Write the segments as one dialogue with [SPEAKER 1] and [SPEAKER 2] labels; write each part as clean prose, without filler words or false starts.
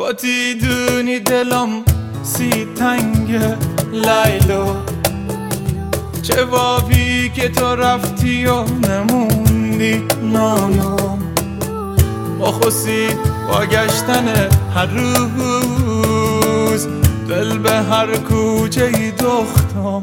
[SPEAKER 1] باتی دونی دلم سی تنگه لیلا، چه وابی که تو رفتی و نموندی نانم. با خوصید با گشتن هر روز دل به هر کوچه ای دختم.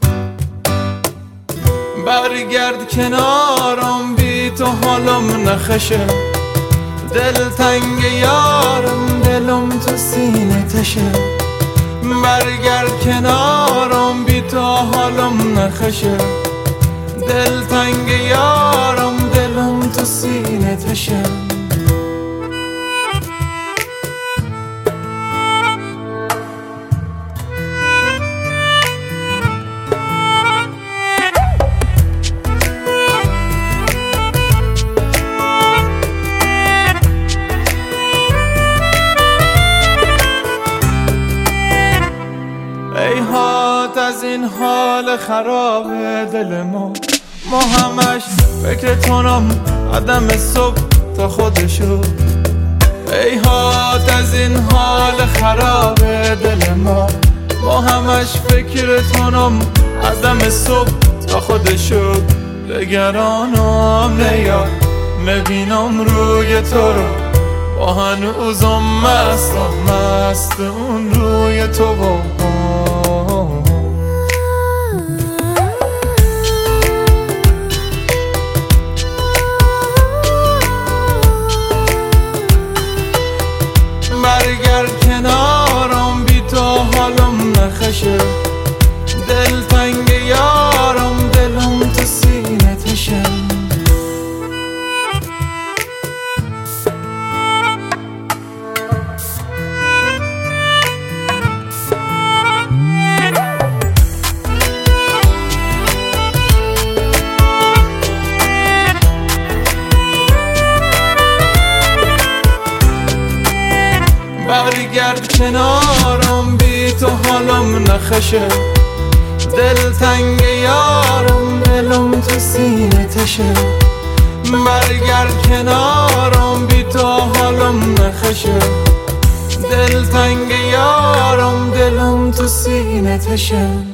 [SPEAKER 1] برگرد کنارم بی تو حالم نخشه، دل تنگ یارم دلم تو سینه تشه. برگرد کنارم بی تو حالم نخشه، دل تنگ یارم دلم تو سینه تشه. ایهات از این حال خراب دل ما همش فکر تونم عدم صبح تا خودشو. ایهات از این حال خراب دل ما همش فکر تونم عدم صبح تا خودشو. دگرانم نیاد نبینم روی تو رو، با هنوزم مست اون روی تو با برگرد کنارم بی تو حالم نخشه، دل تنگ یارم دلم تو سینه تشه. برگرد کنارم بی تو حالم نخشه، دل تنگ یارم دلم تو سینه تشه. برگرد کنارم بی تو حالم نخشه، دل تنگ یارم دلم تو سینه تشه.